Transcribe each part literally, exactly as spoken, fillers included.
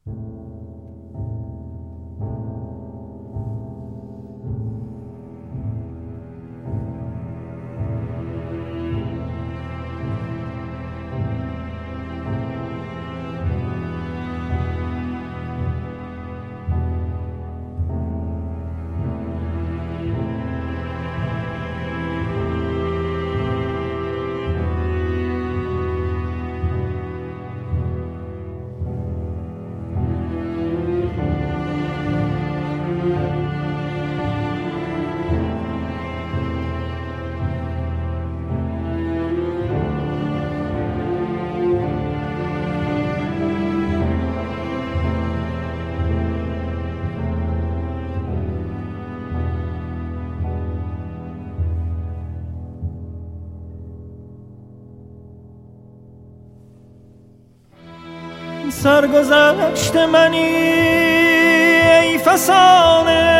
سرگذشت منی ای فسانه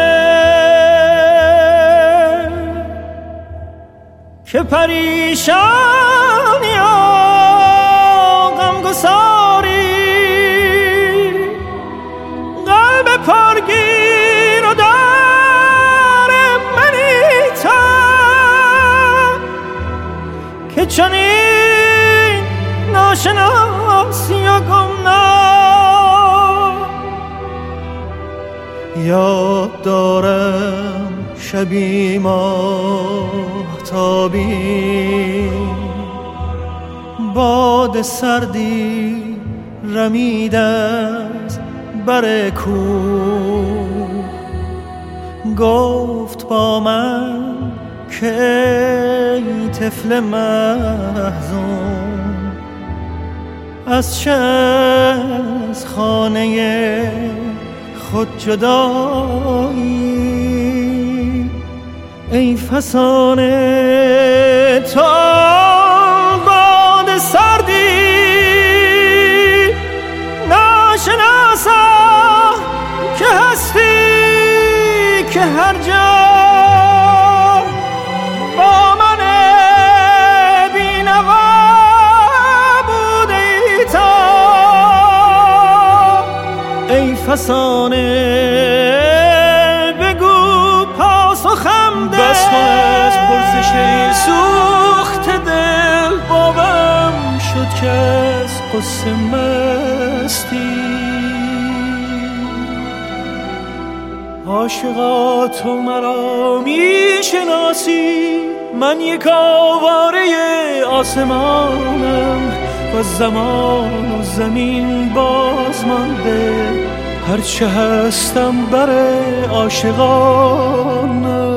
که پریشانی و غمگساری قلب پرگیر و دار منی تا که چنین ناشناسی و گمنام یاد دارم شبی ماهتابی باد سردی رمید از بر کوه گفت با من که ای طفل محزون از چه از خانه خود جدایی ای فسانه تا باد سردی ناشناسا که هستی که هر جا با من بینوا بوده ای تا ای فسانه بگو پاسخم ده بس کن از پرسش سوخت دل باورم شد که از قصه مستی عاشقا تو مرا میشناسی من یک آواره آسمانم و زمان و زمین باز مانده هرچه هستم بر عاشقانم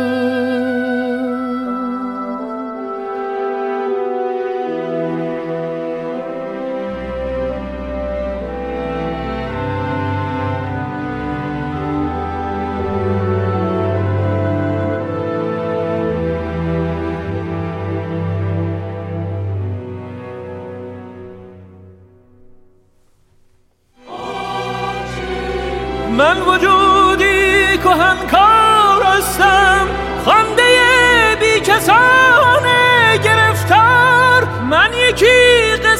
من وجودی کهنکار هستم خنده بی کسانه گرفتار من یکی